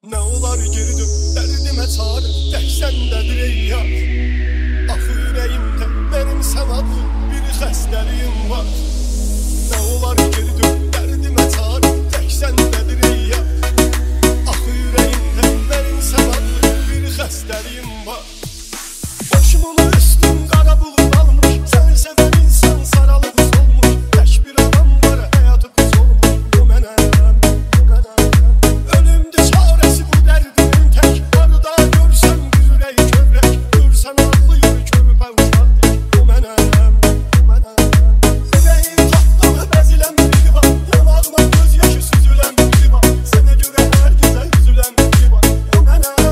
Ne olar geri dön, dərdimə çare, tək səndədir ey yar. Axı ürəyimdə mənim sən adlı bir xəstəliyim var. Ne olar geri dön, dərdimə çare, tək səndədir ey yar. Axı ürəyimdə mənim sən adlı bir xəstəliyim var. Başımın üstün qara bulud almış, səni sevən insan saralıb solmuş. Tək bir adam var, həyatı qız olmuş, bu mənəm. Ölümdür çarəsi bu dərdimin tək, arada görsəm bir ürək kövrək. Görsən ağlayır körpə uşaq, bu mənəm. Ürəyim taxtalı bəzilən biri var, yanağıma göz yaşı süzülən biri var. Sənə görə hər gecə üzülən biri var, bu mənəm.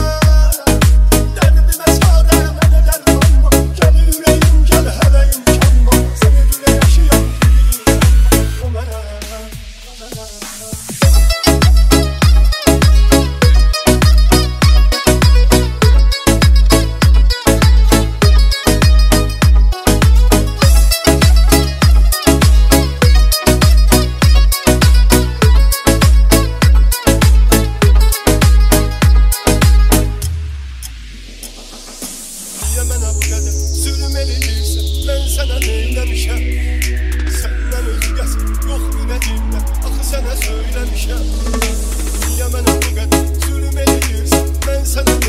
Dərdimə çarə, mənə dərman var, gəl ürəyim, gəl hələ imkan var. Sənə görə yaşayan biriyim, bu mənəm. Niyə mənə bu qədər zülm eləyirsən, mən sənə neyləmişəm? Səndən özgəsi yox ürəyimdə, axı sənə söyləmişəm. Niyə mənə bu qədər zülm eləyirsən, mən sənə